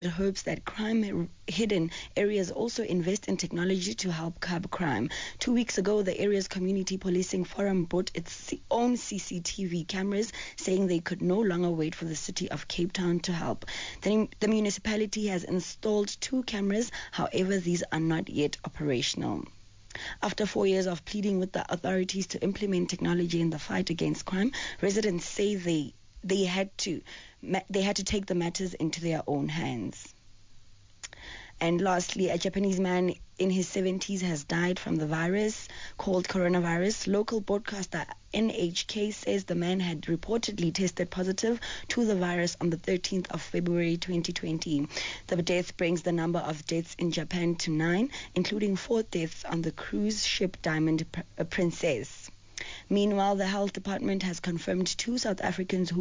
hopes that crime-hidden areas also invest in technology to help curb crime. 2 weeks ago, the area's community policing forum bought its own CCTV cameras, saying they could no longer wait for the city of Cape Town to help. The municipality has installed 2 cameras, however, these are not yet operational. After 4 years of pleading with the authorities to implement technology in the fight against crime, residents say they had to take the matters into their own hands. And lastly, a Japanese man in his 70s has died from the virus called coronavirus. Local broadcaster NHK says the man had reportedly tested positive to the virus on the 13th of February 2020. The death brings the number of deaths in Japan to 9, including 4 deaths on the cruise ship Diamond Princess. Meanwhile, the health department has confirmed 2 South Africans who